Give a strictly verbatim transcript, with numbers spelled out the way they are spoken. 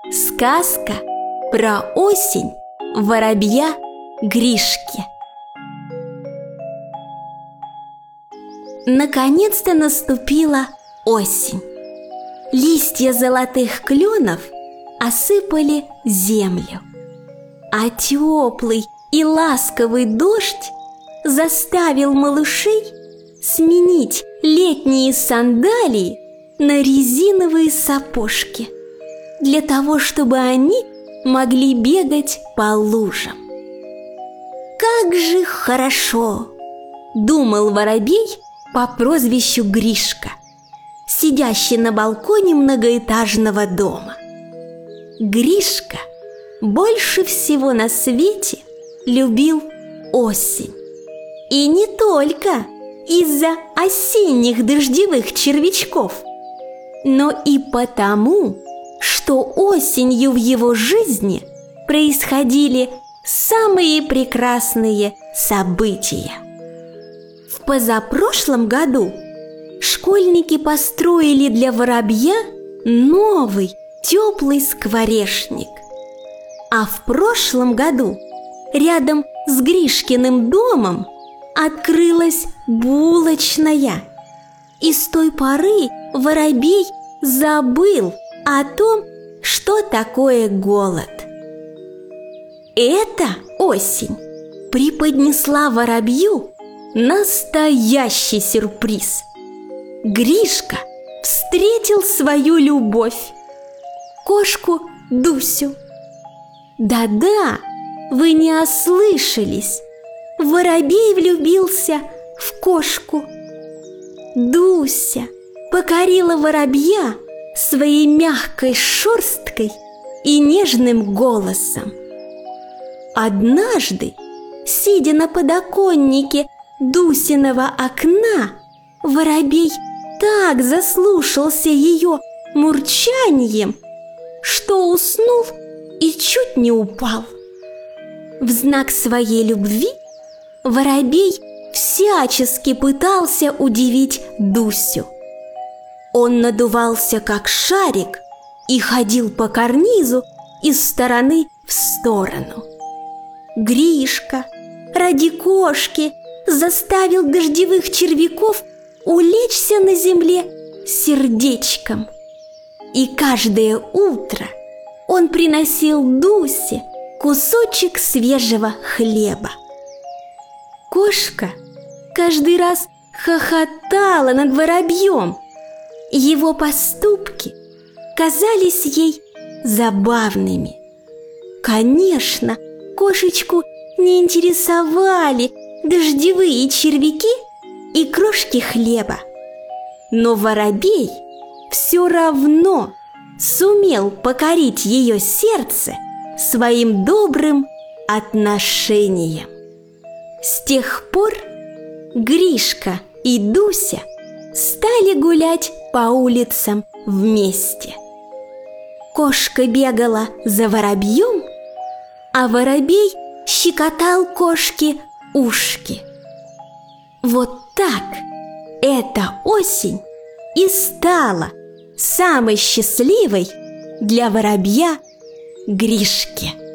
Сказка про осень воробья Гришки. Наконец-то наступила осень. Листья золотых кленов осыпали землю, а теплый и ласковый дождь заставил малышей сменить летние сандалии на резиновые сапожки, для того, чтобы они могли бегать по лужам. «Как же хорошо!» – думал воробей по прозвищу Гришка, сидящий на балконе многоэтажного дома. Гришка больше всего на свете любил осень. И не только из-за осенних дождевых червячков, но и потому, что осенью в его жизни происходили самые прекрасные события. В позапрошлом году школьники построили для воробья новый теплый скворечник, а в прошлом году рядом с Гришкиным домом открылась булочная, и с той поры воробей забыл о том, что такое голод. Эта осень преподнесла воробью настоящий сюрприз. Гришка встретил свою любовь, кошку Дусю. Да-да, вы не ослышались, воробей влюбился в кошку. Дуся покорила воробья своей мягкой шерсткой и нежным голосом. Однажды, сидя на подоконнике Дусиного окна, воробей так заслушался ее мурчанием, что уснул и чуть не упал. В знак своей любви воробей всячески пытался удивить Дусю. Он надувался как шарик и ходил по карнизу из стороны в сторону. Гришка ради кошки заставил дождевых червяков улечься на земле сердечком. И каждое утро он приносил Дусе кусочек свежего хлеба. Кошка каждый раз хохотала над воробьем. Его поступки казались ей забавными. Конечно, кошечку не интересовали дождевые червяки и крошки хлеба, но воробей все равно сумел покорить ее сердце своим добрым отношением. С тех пор Гришка и Дуся стали гулять по улицам вместе. Кошка бегала за воробьем, а воробей щекотал кошке ушки. Вот так эта осень и стала самой счастливой для воробья Гришки.